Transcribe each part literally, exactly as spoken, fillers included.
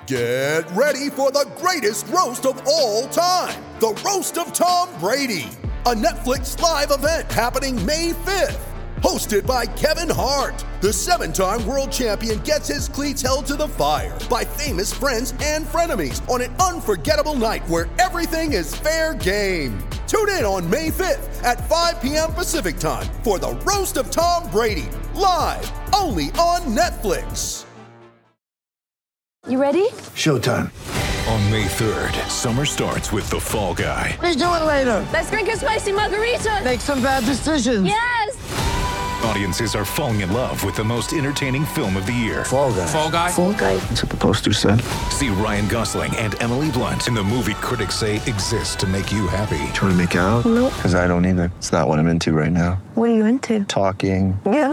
Get ready for the greatest roast of all time, the Roast of Tom Brady, a Netflix live event happening May fifth. Hosted by Kevin Hart, the seven-time world champion gets his cleats held to the fire by famous friends and frenemies on an unforgettable night where everything is fair game. Tune in on May fifth at five p.m. Pacific time for the Roast of Tom Brady, live only on Netflix. You ready? Showtime. On May third, summer starts with The Fall Guy. Let's do it later. Let's drink a spicy margarita. Make some bad decisions. Yes! Audiences are falling in love with the most entertaining film of the year. Fall Guy. Fall Guy? Fall Guy. That's what the poster said. See Ryan Gosling and Emily Blunt in the movie critics say exists to make you happy. Trying to make it out? Nope. Because I don't either. It's not what I'm into right now. What are you into? Talking. Yeah.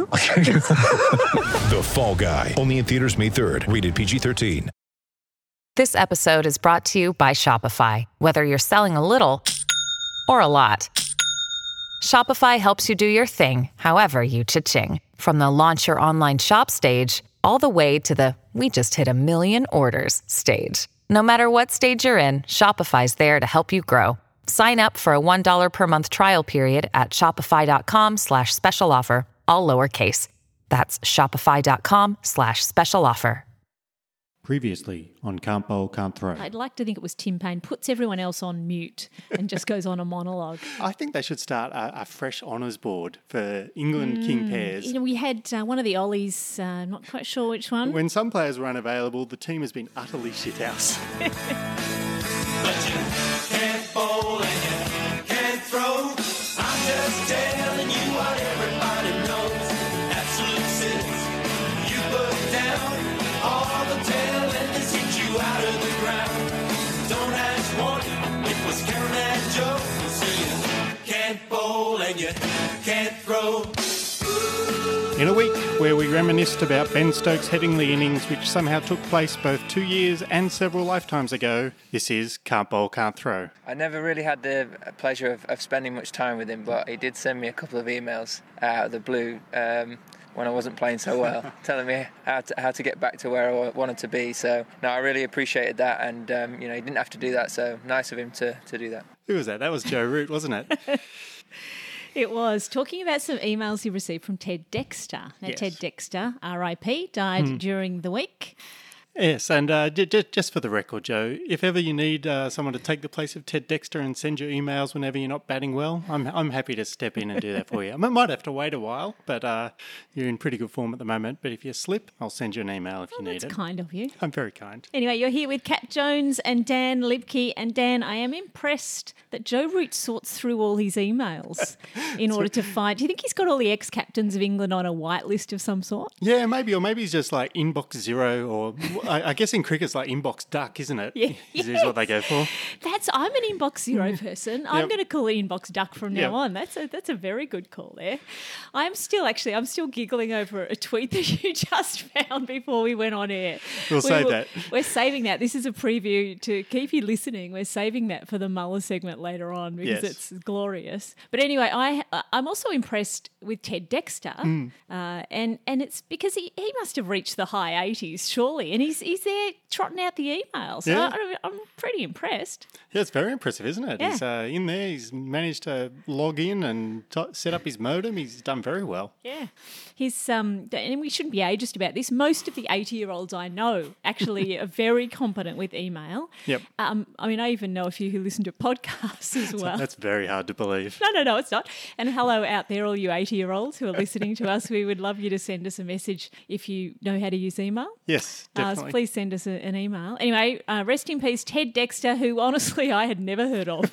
The Fall Guy. Only in theaters May third. Rated P G thirteen. This episode is brought to you by Shopify. Whether you're selling a little or a lot, Shopify helps you do your thing, however you cha-ching. From the launch your online shop stage, all the way to the we just hit a million orders stage. No matter what stage you're in, Shopify's there to help you grow. Sign up for a one dollar per month trial period at shopify.com slash special offer, all lowercase. That's shopify.com slash special offer. Previously on Can't Bowl, Can't Throw. I'd like to think it was Tim Payne, puts everyone else on mute and just goes on a monologue. I think they should start a, a fresh honours board for England Mm. King pairs. You know, we had uh, one of the Ollies, uh, I'm not quite sure which one. When some players were unavailable, the team has been utterly shithouse. But you can't bowl and you can't throw. I'm just telling you what everybody knows. Absolute six. You put down all the tailenders hit you out of the ground. Don't ask one, it was Karen and Joe. So you can't bowl and you can't throw. In a week where we reminisced about Ben Stokes' Headingley innings, which somehow took place both two years and several lifetimes ago, this is Can't Bowl, Can't Throw. I never really had the pleasure of, of spending much time with him, but he did send me a couple of emails out of the blue um, when I wasn't playing so well, telling me how to, how to get back to where I wanted to be. So, no, I really appreciated that, and um, you know, he didn't have to do that, so nice of him to, to do that. Who was that? That was Joe Root, wasn't it? It was. Talking about some emails he received from Ted Dexter. Now, Yes. Ted Dexter, R I P, died Mm. during the week. Yes, and uh, j- j- just for the record, Joe, if ever you need uh, someone to take the place of Ted Dexter and send your emails whenever you're not batting well, I'm I'm happy to step in and do that for you. I might have to wait a while, but uh, you're in pretty good form at the moment. But if you slip, I'll send you an email if you need That's it. kind of you. I'm very kind. Anyway, you're here with Kat Jones and Dan Lipke. And Dan, I am impressed that Joe Root sorts through all his emails in order to find... Do you think he's got all the ex-captains of England on a white list of some sort? Yeah, maybe, or maybe he's just like inbox zero, or I, I guess in cricket it's like inbox duck, isn't it? Yeah. Is, is what they go for. That's I'm an inbox zero person. I'm Yep. going to call it inbox duck from now Yep. on. That's a that's a very good call there. I'm still actually I'm still giggling over a tweet that you just found before we went on air. We'll We save will- that. We're saving that. This is a preview to keep you listening. We're saving that for the Muller segment later on because Yes. it's glorious. But anyway, I I'm also impressed with Ted Dexter, Mm. uh, and and it's because he, he must have reached the high eighties surely, and he's he's there trotting out the emails. Yeah. I, I'm pretty impressed. Yeah, it's very impressive, isn't it? Yeah. He's uh, in there. He's managed to log in and t- set up his modem. He's done very well. Yeah. He's, um, and we shouldn't be ageist about this. Most of the eighty-year-olds I know actually are very competent with email. Yep. Um, I mean, I even know a few who listen to podcasts as well. That's very hard to believe. No, no, no, it's not. And hello out there, all you eighty-year-olds who are listening to us. We would love you to send us a message if you know how to use email. Yes, Uh, definitely. so please send us a, an email. Anyway, uh, rest in peace, Ted Dexter, who honestly I had never heard of.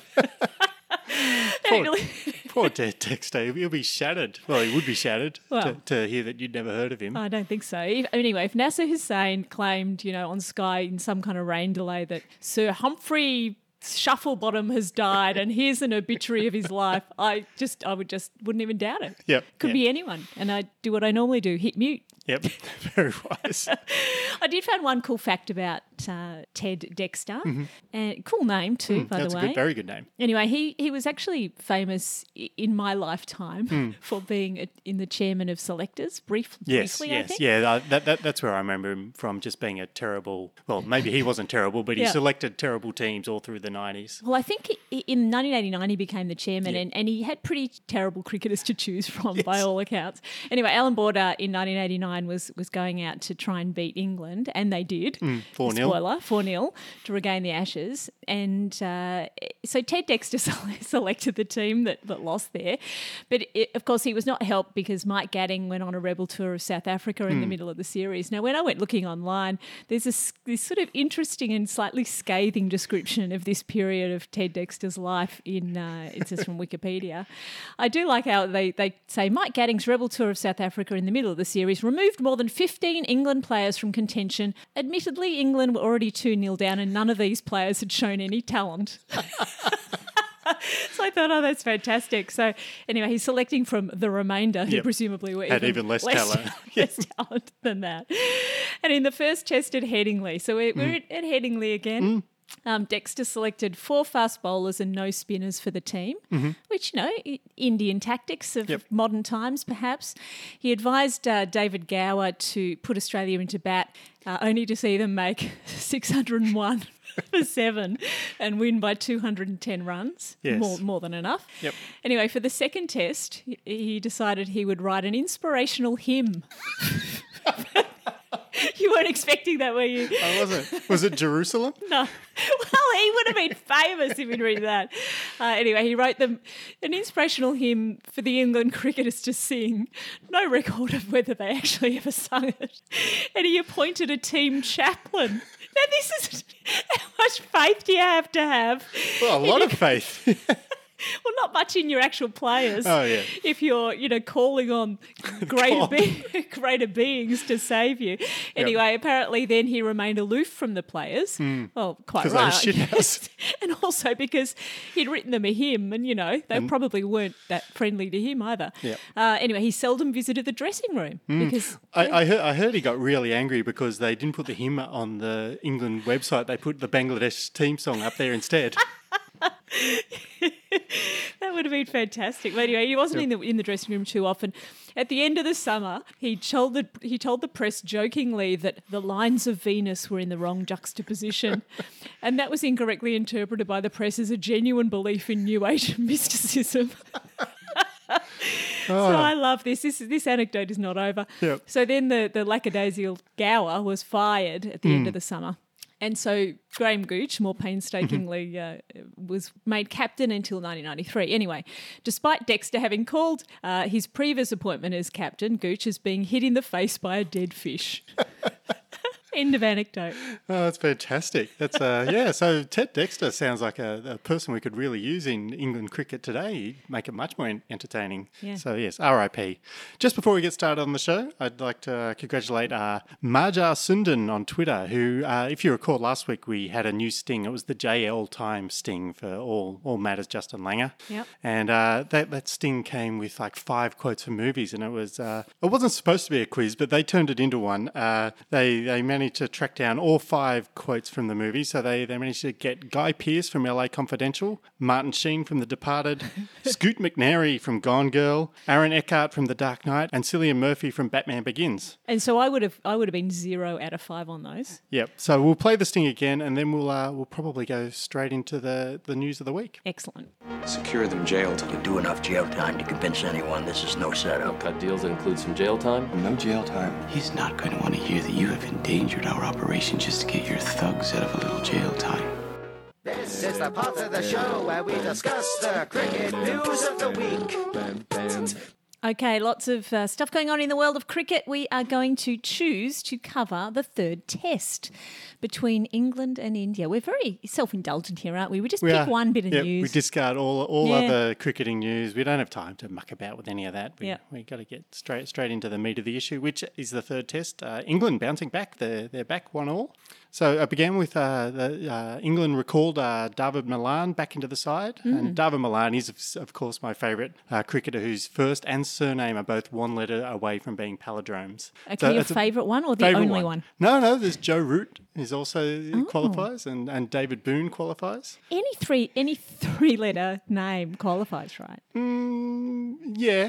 Poor, poor Ted Dexter. He'll be shattered. Well, he would be shattered Well- to, to hear that you'd never heard of him. I don't think so. If- Anyway, if Nasser Hussain claimed, you know, on Sky in some kind of rain delay that Sir Humphrey Shufflebottom has died and here's an obituary of his life, I just, I would just, wouldn't even doubt it. Yep. Could yep. be anyone. And I do what I normally do, hit mute. Yep. Very wise. I did find one cool fact about about uh, Ted Dexter. And cool name too, Mm, by that's the a way. good, very good name. Anyway, he, he was actually famous i- in my lifetime for being a, in the chairman of selectors, brief, Yes, briefly, I yes, think. yeah. Uh, that, that that's where I remember him from, just being a terrible. Well, maybe he wasn't terrible, but he Yeah. selected terrible teams all through the nineties. Well, I think i- in nineteen eighty-nine he became the chairman, Yeah. and, and he had pretty terrible cricketers to choose from by all accounts. Anyway, Alan Border in nineteen eighty-nine was was going out to try and beat England, and they did. four nil. Spoiler, four nil to regain the Ashes. And uh, so Ted Dexter selected the team that, that lost there. But it, of course, he was not helped because Mike Gadding went on a rebel tour of South Africa in the middle of the series. Now, when I went looking online, there's this, this sort of interesting and slightly scathing description of this period of Ted Dexter's life in, uh, it says from Wikipedia. I do like how they, they say Mike Gadding's rebel tour of South Africa in the middle of the series removed more than fifteen England players from contention. Admittedly, England were already two nil down and none of these players had shown any talent. So I thought, oh, that's fantastic. So anyway, he's selecting from the remainder, who Yep. presumably were Had even, even less talent. less talent than that. And in the first test at Headingley, so we're, we're at, at Headingley again. Um, Dexter selected four fast bowlers and no spinners for the team, which, you know, I- Indian tactics of Yep. modern times, perhaps. He advised uh, David Gower to put Australia into bat, uh, only to see them make six hundred one for seven and win by two hundred ten runs. Yes. More, more than enough. Yep. Anyway, for the second test, he- he decided he would write an inspirational hymn. You weren't expecting that, were you? Oh, was it? Was it Jerusalem? No. Well, he would have been famous if he'd read that. Uh, anyway, he wrote them an inspirational hymn for the England cricketers to sing. No record of whether they actually ever sung it. And he appointed a team chaplain. Now, this is how much faith do you have to have? Well, a lot of faith. Well, not much in your actual players. Oh, yeah. If you're, you know, calling on greater, be- greater beings to save you. Anyway, apparently then he remained aloof from the players. Well, quite 'Cause they were right. shit house. And also because he'd written them a hymn and, you know, they probably weren't that friendly to him either. Yep. Uh, anyway, he seldom visited the dressing room because... I, I, heard, I heard he got really angry because they didn't put the hymn on the England website. They put the Bangladesh team song up there instead. That would have been fantastic. But anyway, he wasn't in the in the dressing room too often. At the end of the summer, he told the he told the press jokingly that the lines of Venus were in the wrong juxtaposition, and that was incorrectly interpreted by the press as a genuine belief in New Age mysticism. So I love this. This this anecdote is not over. Yep. So then the the lackadaisical Gower was fired at the end of the summer. And so Graham Gooch, more painstakingly, uh, was made captain until nineteen ninety-three. Anyway, despite Dexter having called uh, his previous appointment as captain, Gooch is being hit in the face by a dead fish. End of anecdote. Oh, that's fantastic. That's uh, yeah. So Ted Dexter sounds like a, a person we could really use in England cricket today. He'd make it much more en- entertaining. Yeah. So yes, R I P. Just before we get started on the show, I'd like to uh, congratulate uh, Marjar Sundan on Twitter, who, uh, if you recall, last week we had a new sting. It was the J L Time sting for all all matters Justin Langer. Yep. And uh, that that sting came with like five quotes from movies, and it was uh, it wasn't supposed to be a quiz, but they turned it into one. Uh, they they managed to track down all five quotes from the movie. So they, they managed to get Guy Pearce from L A Confidential, Martin Sheen from The Departed, Scoot McNairy from Gone Girl, Aaron Eckhart from The Dark Knight, and Cillian Murphy from Batman Begins. And so I would have I would have been zero out of five on those. Yep. So we'll play the sting again, and then we'll uh, we'll probably go straight into the, the news of the week. Excellent. Secure them jailed. You do enough jail time to convince anyone this is no setup. Cut deals that include some jail time? No jail time. He's not going to want to hear that you have endangered our operation just to get your thugs out of a little jail time. This is the part of the show where we discuss the cricket news of the week. Okay, lots of uh, stuff going on in the world of cricket. We are going to choose to cover the third test between England and India. We're very self-indulgent here, aren't we? We just We pick are. one bit of Yep, news. We discard all all Yeah. other cricketing news. We don't have time to muck about with any of that. We Yep. we got to get straight straight into the meat of the issue, which is the third test. Uh, England bouncing back. They're, they're back one all. So I began with uh, the, uh, England recalled uh, David Malan back into the side. Mm. And David Malan is, of, of course, my favourite uh, cricketer whose first and surname are both one letter away from being palindromes. Okay, So your it's a favourite one or the favourite only one? No, no, there's Joe Root, who's also Oh. qualifies, and, and David Boone qualifies. Any three any three letter name qualifies, right? Mm, yeah.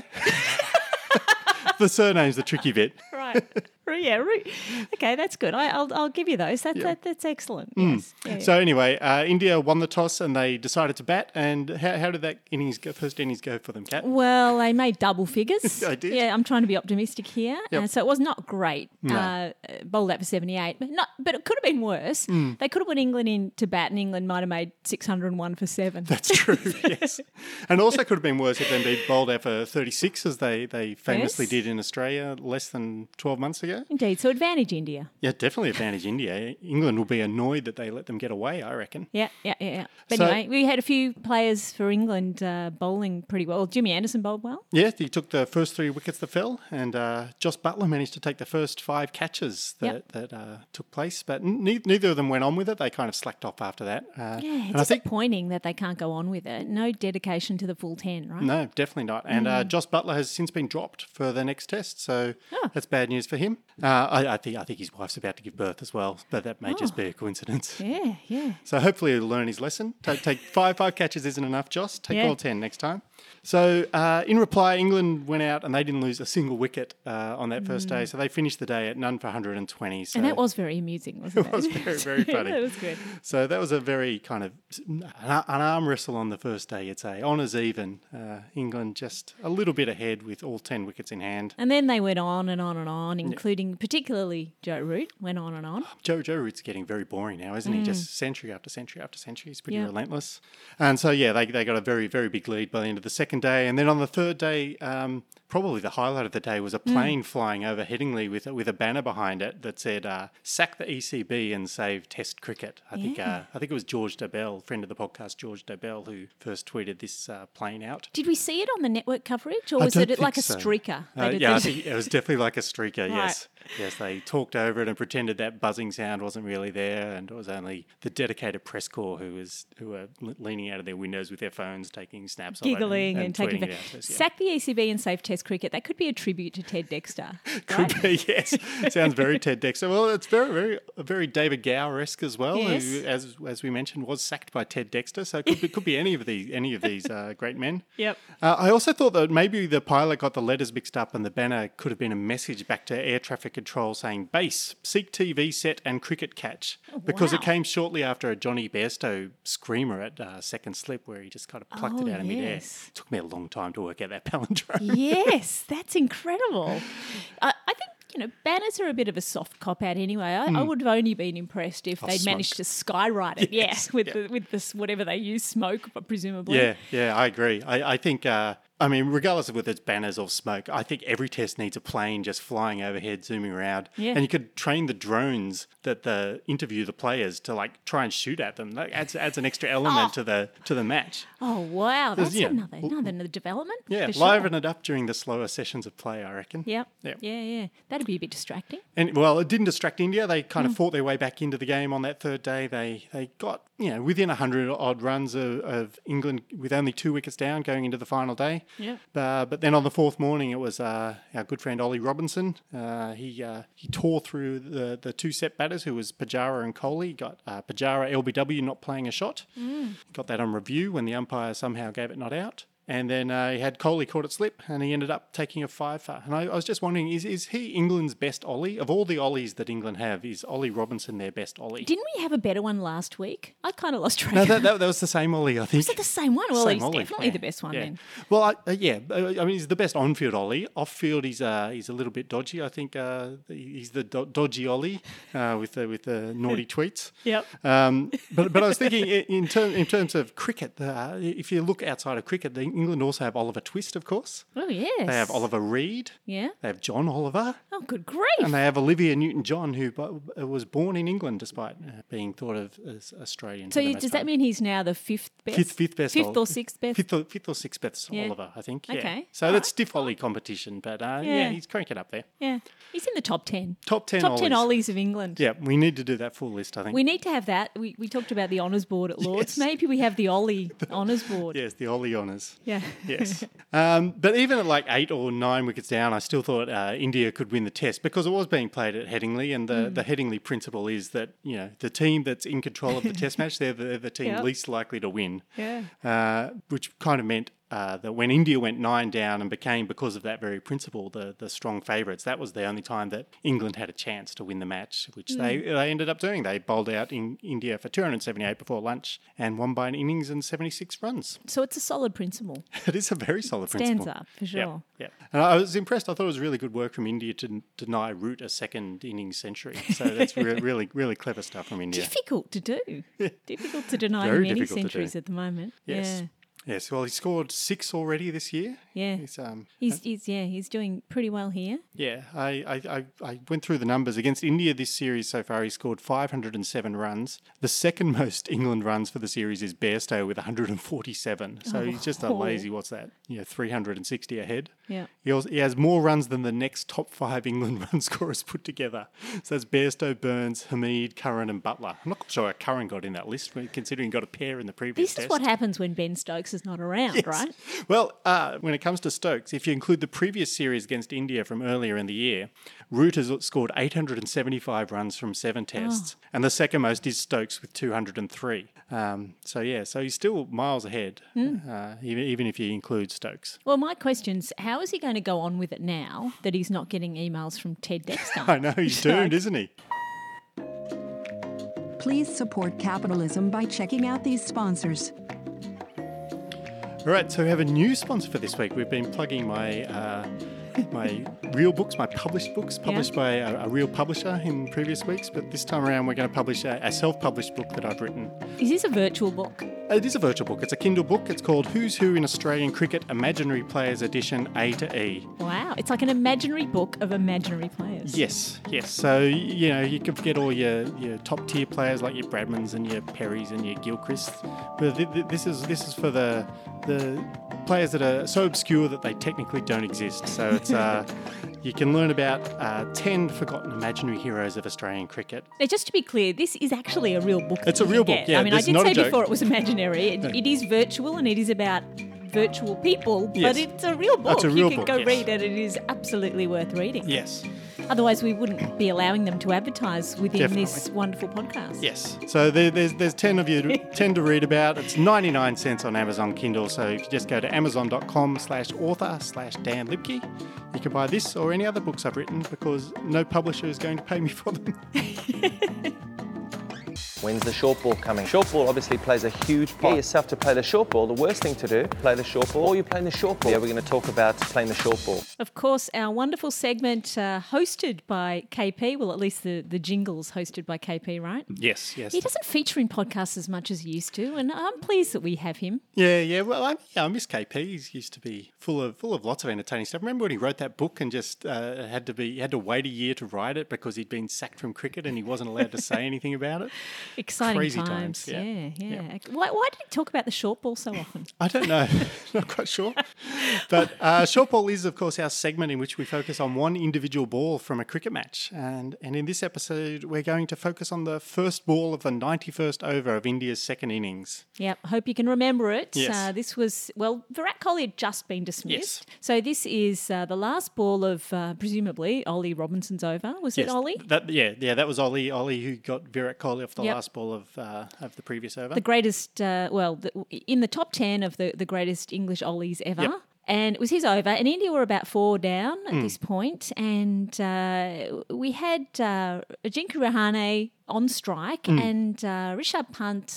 The surname's the tricky bit. Right. Yeah. Re- okay, that's good. I, I'll I'll give you those. That's Yeah. that, that's excellent. Mm. Yes. Yeah, So anyway, uh, India won the toss and they decided to bat. And how, how did that innings go, first innings go for them, Kat? Well, they made double figures. I did. Yeah, I'm trying to be optimistic here. Yep. Uh, so it was not great. No. Uh, bowled out for seventy-eight, but not. But it could have been worse. Mm. They could have put England in to bat, and England might have made six hundred one for seven. That's true, yes. And also could have been worse if they'd been bowled out for thirty-six, as they, they famously Yes. did in Australia less than twelve months ago. Indeed. So advantage India. Yeah, definitely advantage India. England will be annoyed that they let them get away, I reckon. Yeah, yeah, yeah. yeah. But So- anyway, we had a few players for England uh, bowling pretty well. Jimmy Anderson bowled well. Yeah, he took the first three wickets that fell, and uh, Joss Butler managed to take the first five catches that, Yep. that uh, took place. But ne- neither of them went on with it. They kind of slacked off after that. Uh, Yeah, and it's I think disappointing that they can't go on with it. No dedication to the full ten, right? No, definitely not. And uh, Mm. Joss Butler has since been dropped for the next test, so that's bad news for him. Uh, I, I think I think his wife's about to give birth as well, but that may just Oh. be a coincidence. Yeah, yeah. So hopefully he'll learn his lesson. Take, take five five catches isn't enough, Joss. Take Yeah. all ten next time. So uh, in reply, England went out and they didn't lose a single wicket uh, on that first Mm. day. So they finished the day at none for one hundred twenty. So And that was very amusing, wasn't it? it was very, very funny. That was good. So that was a very kind of an, an arm wrestle on the first day, you'd say. Honours even. Uh, England just a little bit ahead with all ten wickets in hand. And then they went on and on and on, including particularly Joe Root went on and on. Joe Joe Root's getting very boring now, isn't he? Mm. Just century after century after century. He's pretty Yeah. relentless. And so, yeah, they, they got a very, very big lead by the end of the second day. And then on the third day, um, probably the highlight of the day was a plane Mm. flying over Headingley with, with a banner behind it that said, uh, sack the E C B and save Test cricket. I think Yeah. uh, I think it was George Dobell, friend of the podcast, George Dobell, who first tweeted this uh, plane out. Did we see it on the network coverage, or I was don't it like a think so. streaker? Uh, They did yeah, I this? think it was definitely like a streaker, Right. yes. Yes, they talked over it and pretended that buzzing sound wasn't really there, and it was only the dedicated press corps who was who were le- leaning out of their windows with their phones, taking snaps of it Giggling and, and, taking tweeting pho- it out to us, yeah. Sack the E C B and save Test cricket. That could be a tribute to Ted Dexter. Could be, yes. Sounds very Ted Dexter. Well, it's very, very, very David Gower-esque as well, Yes. who, as as we mentioned, was sacked by Ted Dexter. So it could be, could be any of these any of these uh, great men. Yep. Uh, I also thought that maybe the pilot got the letters mixed up, and the banner could have been a message back to air traffic control saying "Base, seek T V set and cricket catch," because it wow. came shortly after a Johnny Bairstow screamer at uh, second slip, where he just kind of plucked Oh, it out of midair. yes. Took me a long time to work out that palindrome. Yes, that's incredible. I, I think, you know, banners are a bit of a soft cop out anyway. I, I Mm. would have only been impressed if Oh, they'd managed to skywrite it. Yes, Yeah, with the with this whatever they use, smoke, but presumably. Yeah, yeah, I agree. I, I think, uh, I mean, regardless of whether it's banners or smoke, I think every test needs a plane just flying overhead, zooming around. Yeah. And you could train the drones that the interview the players to like try and shoot at them. That adds adds an extra element Oh. to the to the match. Oh wow, There's, that's yeah, another another development. Yeah, for sure. liven it up during the slower sessions of play, I reckon. Yep. Yep. Yeah, yeah. That'd be a bit distracting. And well, it didn't distract India. They kind of Mm. fought their way back into the game on that third day. They they got you know within a hundred odd runs of, of England with only two wickets down going into the final day. Yep. Uh, but then on the fourth morning, it was uh, our good friend Ollie Robinson. Uh, he uh, he tore through the the two set batters, who was Pajara and Kohli. Got uh, Pajara L B W not playing a shot. Mm. Got that on review when the umpire somehow gave it not out. And then uh, he had Kohli caught it slip, and he ended up taking a five for. And I, I was just wondering, is is he England's best Ollie? Of all the Ollies that England have, is Ollie Robinson their best Ollie? Didn't we have a better one last week? I kind of lost track. No, that, that, that was the same Ollie, I think. Was it the same one? Well, Same he's Ollie, definitely yeah, the best one yeah. then. Well, I, uh, yeah, uh, I mean, he's the best on-field Ollie. Off-field, he's uh, he's a little bit dodgy. I think uh, he's the do- dodgy Ollie uh, with the with the naughty tweets. Yep. Um, but but I was thinking i- in terms in terms of cricket, uh, if you look outside of cricket, the, England also have Oliver Twist, of course. Oh, yes. They have Oliver Reed. Yeah. They have John Oliver. Oh, good grief. And they have Olivia Newton-John, who bo- was born in England despite uh, being thought of as Australian. So for the you, most does part. that mean he's now the fifth best? Fifth, fifth best. Fifth Ol- or sixth best? Fifth or, fifth or sixth best Yeah. Oliver, I think. Yeah. Okay. So that's stiff Ollie competition, but uh, yeah. Yeah. he's cranking up there. Yeah. He's in the top ten. Top ten Top ten Ollies. Ollies of England. Yeah, we need to do that full list, I think. We need to have that. We, we talked about the honours board at Lord's. Yes. Maybe we have the Ollie honours board. Yes, the Ollie honours. Yeah. Yes. um, but even at like eight or nine wickets down, I still thought uh, India could win the test because it was being played at Headingley, and the, Mm. the Headingley principle is that, you know, the team that's in control of the test match, they're the, the team Yep. least likely to win. Yeah. Uh, which kind of meant uh, that when India went nine down and became, because of that very principle, the, the strong favourites, that was the only time that England had a chance to win the match, which Mm. they, they ended up doing. They bowled out in India for two hundred seventy-eight before lunch and won by an innings and seventy-six runs. So it's a solid principle. It is a very solid Stands principle. up, for sure. Yeah, yeah. And I was impressed. I thought it was really good work from India to n- deny Root a second innings century. So that's re- really, really clever stuff from India. Difficult to do. Difficult to deny Very him any difficult to do. centuries at the moment. Yes. Yeah. Yes, well, he scored six already this year. Yeah. He's, um, He's, he's yeah, he's doing pretty well here. Yeah, I, I, I, I went through the numbers. Against India this series so far, he scored five hundred seven runs. The second most England runs for the series is Bairstow with one hundred forty-seven. So Oh. he's just a lazy, what's that, you know, three hundred sixty ahead. Yeah. He, also, he has more runs than the next top five England run scorers put together. So that's Bairstow, Burns, Hamid, Curran and Butler. I'm not sure how Curran got in that list, considering he got a pair in the previous This test. is what happens when Ben Stokes is not around, Yes. right? Well, uh, when it comes to Stokes, if you include the previous series against India from earlier in the year, Root has scored eight hundred seventy-five runs from seven tests, Oh. and the second most is Stokes with two hundred three. Um, so, yeah, so he's still miles ahead, Mm. uh, even, even if you include Stokes. Well, my question's how is he going to go on with it now that he's not getting emails from Ted Dexter? I know, he's doomed, isn't he? Please support capitalism by checking out these sponsors. All right, so we have a new sponsor for this week. We've been plugging my uh, my real books, my published books, published by a, a real publisher in previous weeks, but this time around we're going to publish a, a self-published book that I've written. Is this a virtual book? It is a virtual book. It's a Kindle book. It's called Who's Who in Australian Cricket, Imaginary Players Edition A to E. Wow, it's like an imaginary book of imaginary players. Yes, yes. So, you know, you can forget all your, your top tier players like your Bradmans and your Perrys and your Gilchrists. But th- th- this is this is for the the players that are so obscure that they technically don't exist. So it's uh, you can learn about uh, ten forgotten imaginary heroes of Australian cricket. Now, just to be clear, this is actually a real book. It's that a you real can book, get. yeah, I mean, I this is did not a say joke. before it was imaginary. It, No. it is virtual and it is about virtual people, Yes. but it's a real book. It's a real you can book, go yes. read it. It is absolutely worth reading. Yes. Otherwise, we wouldn't be allowing them to advertise within Definitely. this wonderful podcast. Yes. So there, there's there's ten of you, ten to read about. It's ninety-nine cents on Amazon Kindle. So if you just go to amazon.com slash author slash Dan Lipke, you can buy this or any other books I've written because no publisher is going to pay me for them. When's the short ball coming? Short ball obviously plays a huge part. Get yourself to play the short ball. The worst thing to do, play the short ball, or you're playing the short ball. Yeah, we're going to talk about playing the short ball. Of course, our wonderful segment uh, hosted by K P, well, at least the, the jingles hosted by K P, right? Yes, yes. He doesn't feature in podcasts as much as he used to, and I'm pleased that we have him. Yeah, yeah. Well, I, yeah, I miss K P. He used to be full of full of lots of entertaining stuff. Remember when he wrote that book and just uh, had to be had to wait a year to write it because he'd been sacked from cricket and he wasn't allowed to say anything about it. Exciting Crazy times. times, Yeah, yeah. yeah. Why, why did he talk about the short ball so often? I don't know. Not quite sure. But uh, short ball is, of course, our segment in which we focus on one individual ball from a cricket match. And, and in this episode, we're going to focus on the first ball of the ninety-first over of India's second innings. Yep, hope you can remember it. Yes. Uh, this was, well, Virat Kohli had just been dismissed. Yes. So this is uh, the last ball of, uh, presumably, Ollie Robinson's over. Was it Yes, Ollie? That, yeah, yeah, that was Ollie. Ollie who got Virat Kohli off the Yep. last ball of uh, of the previous over. The greatest, uh, well, the, in the top ten of the, the greatest English Ollies ever. Yep. And it was his over, and India were about four down at Mm. this point, and uh, we had uh, Ajinkya Rahane on strike Mm. and uh, Rishabh Pant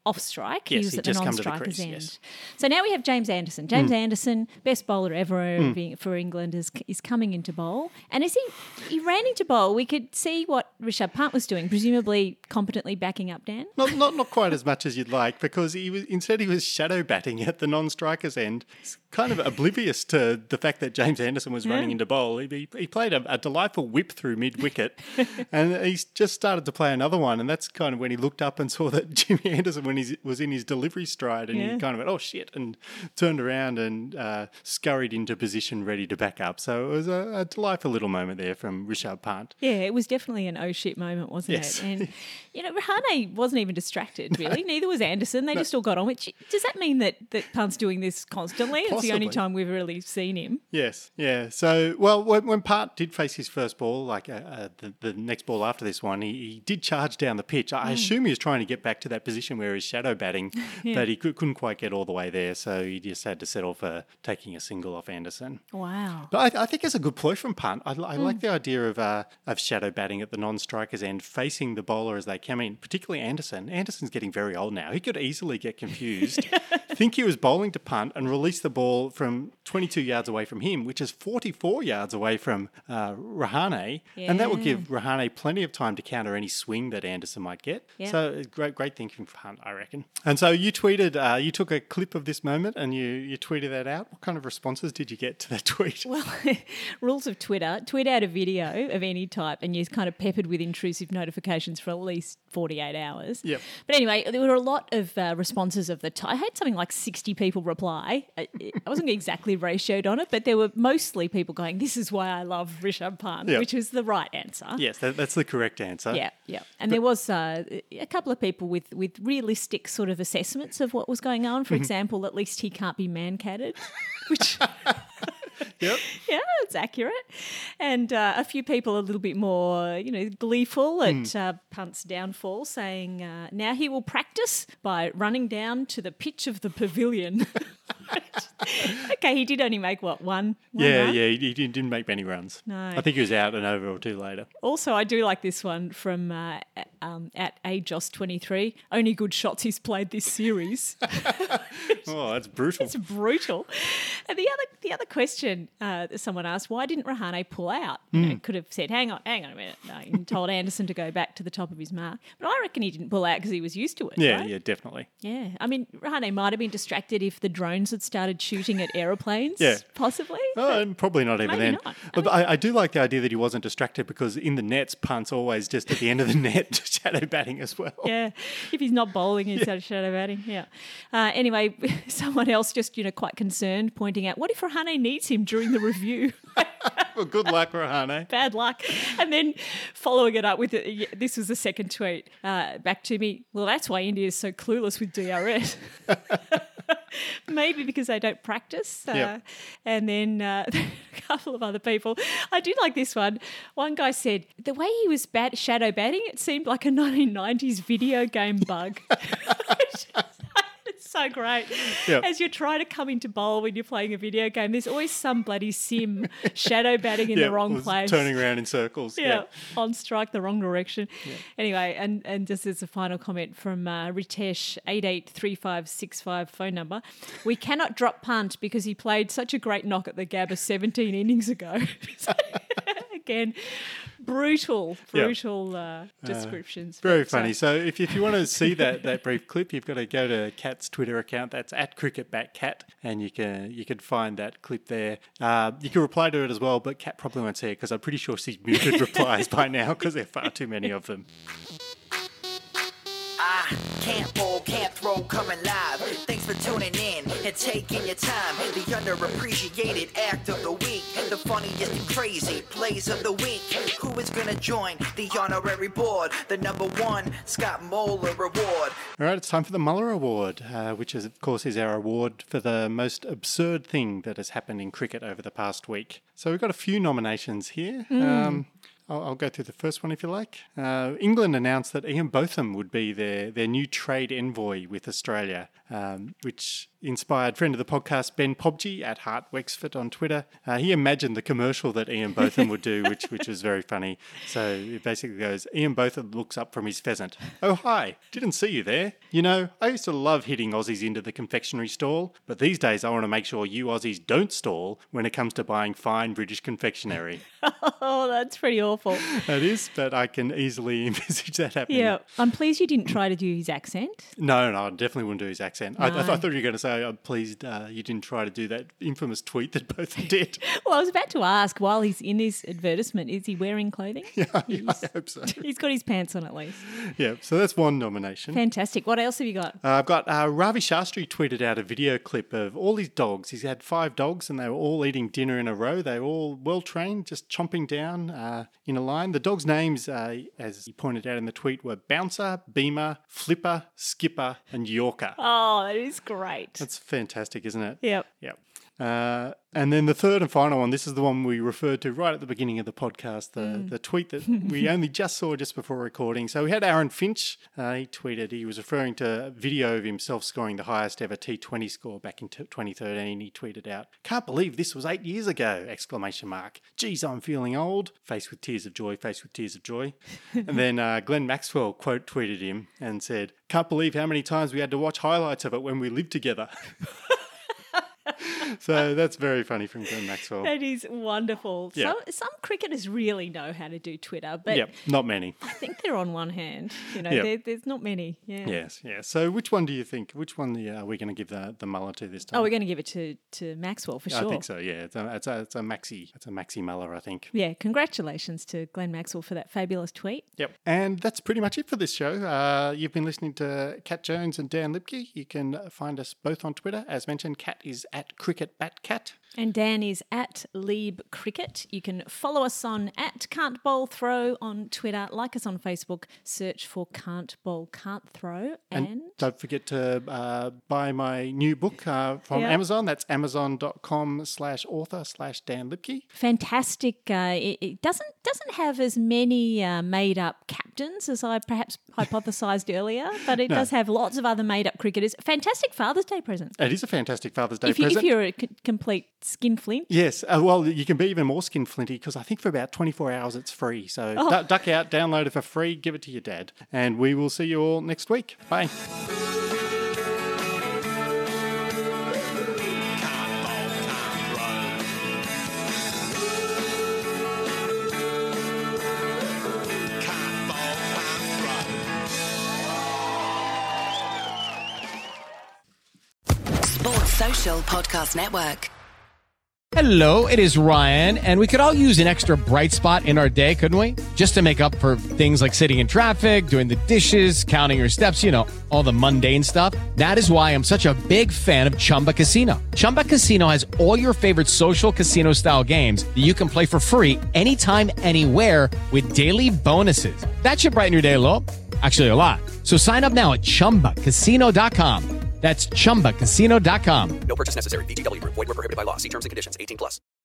off strike. Yes, he was he'd at the just come to the non-striker's crease, end. yes. So now we have James Anderson. James Mm. Anderson, best bowler ever Mm. being, for England, is is coming into bowl. And as he he ran into bowl, we could see what Rishabh Pant was doing, presumably competently backing up Dan. Not, not not quite as much as you'd like, because he was instead he was shadow batting at the non-striker's end, kind of oblivious to the fact that James Anderson was Yeah. running into bowl. He, he played a, a delightful whip through mid-wicket, and he just started to play another one, and that's kind of when he looked up and saw that Jimmy Anderson when he was in his delivery stride, and Yeah. he kind of went, oh shit, and turned around and uh, scurried into position ready to back up. So it was a, a delightful little moment there from Rishabh Pant. Yeah, it was definitely an oh shit moment, wasn't Yes. it? And, you know, Rahane wasn't even distracted, really. Neither was Anderson. They just all got on. Which, does that mean that, that Pant's doing this constantly? It's the only Possibly. time we've really seen him. Yes, yeah. So, well, when, when Part did face his first ball, like uh, uh, the, the next ball after this one, he, he did charge down the pitch. I Mm. assume he was trying to get back to that position where he's shadow batting, Yeah. but he could, couldn't quite get all the way there, so he just had to settle for taking a single off Anderson. Wow. But I, I think it's a good ploy from Punt. I, I Mm. like the idea of uh, of shadow batting at the non-striker's end, facing the bowler as they come in, particularly Anderson. Anderson's getting very old now. He could easily get confused, think he was bowling to Punt, and release the ball from twenty-two yards away from him, which is forty-four yards away from uh, Rahane, and that would Yeah. give Rahane plenty of time to counter any swing that Anderson might get. Yeah. So great, great thinking from Punt, I reckon. And so you tweeted, uh, you took a clip of this moment and you you tweeted that out. What kind of responses did you get to that tweet? Well, rules of Twitter, tweet out a video of any type and you're kind of peppered with intrusive notifications for at least forty-eight hours. Yep. But anyway, there were a lot of uh, responses of the type. I had something like sixty people reply. I, I wasn't exactly ratioed on it, but there were mostly people going, this is why I love Rishabh Pant, Yep. which was the right answer. Yes, that, that's the correct answer. Yeah, yeah. And there was uh, a couple of people with, with realistic sort of assessments of what was going on. For Mhm. example, at least he can't be man-catted, which... Yep. Yeah, it's accurate. And uh, a few people a little bit more, you know, gleeful at Mm. uh, Punt's downfall, saying uh, now he will practice by running down to the pitch of the pavilion. Okay, he did only make, what, one? one Yeah, run? yeah, he, he didn't make many runs. No. I think he was out an over or two later. Also, I do like this one from uh, um, at A J O S twenty-three. Only good shots he's played this series. Oh, that's brutal. It's brutal. And the other the other question uh, that someone asked, why didn't Rahane pull out? You know, Mm. could have said, hang on, hang on a minute. No, he told Anderson to go back to the top of his mark. But I reckon he didn't pull out because he was used to it. Yeah, right? yeah, definitely. Yeah. I mean, Rahane might have been distracted if the drones had started shooting at aeroplanes. Yeah. Possibly. Oh, and probably not even Maybe then. not. But I, I do like the idea that he wasn't distracted because in the nets, Punt's always just at the end of the net shadow batting as well. Yeah, if he's not bowling, he's yeah. shadow batting. Yeah. Uh, anyway, someone else just you know quite concerned, pointing out, what if Rahane needs him during the review? Well, good luck, Rahane. Bad luck. And then following it up with it, yeah, this was the second tweet uh, back to me. Well, that's why India is so clueless with D R S. Maybe because they don't practice. Uh, Yep. And then uh, a couple of other people. I did like this one. One guy said, the way he was bat- shadow batting, it seemed like a nineteen nineties video game bug. It's so great. Yep. As you're trying to come into bowl when you're playing a video game, there's always some bloody sim shadow batting in Yeah, the wrong was place. turning around in circles. Yeah, Yeah. on strike, the wrong direction. Anyway, and, and just as a final comment from uh, Ritesh, eight eight three five six five phone number, we cannot drop Punt because he played such a great knock at the Gabba seventeen innings ago. So, again, brutal, Yeah. brutal uh, descriptions. Uh, very But, uh, funny. So if, if you want to see that, that brief clip, you've got to go to Cat's Twitter account. That's at CricketBatCat, and you can you can find that clip there. Uh, you can reply to it as well, but Cat probably won't see it because I'm pretty sure she's muted replies by now because there are far too many of them. I can't bowl, can't throw, coming live. Thanks for tuning in and taking your time. The underappreciated act of the week, the funniest and crazy plays of the week. Who is gonna join the honorary board? The number one Scott Moeller Award. All right, it's time for the Muller Award, uh, which is, of course, is our award for the most absurd thing that has happened in cricket over the past week. So we've got a few nominations here. Mm. Um, I'll, I'll go through the first one if you like. Uh, England announced that Ian Botham would be their, their new trade envoy with Australia, um, which inspired friend of the podcast, Ben Pobji at Hart Wexford on Twitter. Uh, he imagined the commercial that Ian Botham would do, which which was very funny. So it basically goes, Ian Botham looks up from his pheasant. Oh, hi, didn't see you there. You know, I used to love hitting Aussies into the confectionery stall, but these days I want to make sure you Aussies don't stall when it comes to buying fine British confectionery. Oh, that's pretty awful. It is, but I can easily envisage that happening. Yeah, I'm pleased you didn't try to do his accent. No, no, I definitely wouldn't do his accent. No. I, I, th- I thought you were going to say, I'm pleased uh, you didn't try to do that infamous tweet that both did. Well, I was about to ask, while he's in this advertisement, is he wearing clothing? Yeah, I hope so. He's got his pants on at least. Yeah, so that's one nomination. Fantastic. What else have you got? Uh, I've got uh, Ravi Shastri tweeted out a video clip of all his dogs. He's had five dogs and they were all eating dinner in a row. They were all well trained, just chomping down uh, in a line. The dogs' names, uh, as he pointed out in the tweet, were Bouncer, Beamer, Flipper, Skipper, and Yorker. Oh, that is great. That's fantastic, isn't it? Yep. Yep. Uh, and then the third and final one, this is the one we referred to right at the beginning of the podcast, the, Mm. the tweet that we only just saw just before recording. So we had Aaron Finch. Uh, he tweeted, he was referring to a video of himself scoring the highest ever T twenty score back in t- twenty thirteen. He tweeted out, "Can't believe this was eight years ago!" Exclamation mark. Geez, I'm feeling old. Face with tears of joy, face with tears of joy. And then uh, Glenn Maxwell quote tweeted him and said, "Can't believe how many times we had to watch highlights of it when we lived together." So that's very funny from Glenn Maxwell. That is wonderful. Yeah. Some, some cricketers really know how to do Twitter, but Yep, not many. I think they're on one hand. You know, Yep. there, there's not many. Yeah. Yes, yes. So which one do you think, which one are we going to give the, the Muller to this time? Oh, we're going to give it to, to Maxwell for sure. I think so, yeah. It's a, it's a, it's a Maxi, it's a Maxi Muller, I think. Yeah, congratulations to Glenn Maxwell for that fabulous tweet. Yep. And that's pretty much it for this show. Uh, you've been listening to Kat Jones and Dan Lipke. You can find us both on Twitter. As mentioned, Kat is at CricketBatCat. And Dan is at Lieb Cricket. You can follow us on at Can't Bowl Throw on Twitter. Like us on Facebook. Search for Can't Bowl Can't Throw. And, And don't forget to uh, buy my new book uh, from Yeah. Amazon. That's amazon.com slash author slash Dan Lipke. fantastic. Uh, it, it doesn't doesn't have as many uh, made up captains as I perhaps hypothesised earlier, but it No. does have lots of other made up cricketers. Fantastic Father's Day present. It is a fantastic Father's Day If, you, present. if you're a c- complete skinflint. Yes, uh, well, you can be even more skinflinty because I think for about twenty-four hours it's free. So Oh. du- duck out, download it for free, give it to your dad. And we will see you all next week. Bye. Sports Social Podcast Network. Hello, it is Ryan, and we could all use an extra bright spot in our day, couldn't we? Just to make up for things like sitting in traffic, doing the dishes, counting your steps, you know, all the mundane stuff. That is why I'm such a big fan of Chumba Casino. Chumba Casino has all your favorite social casino style games that you can play for free anytime, anywhere with daily bonuses. That should brighten your day a little. Actually, a lot. So sign up now at chumba casino dot com. That's chumba casino dot com. No purchase necessary. V G W Group. Void where prohibited by law. See terms and conditions. eighteen plus.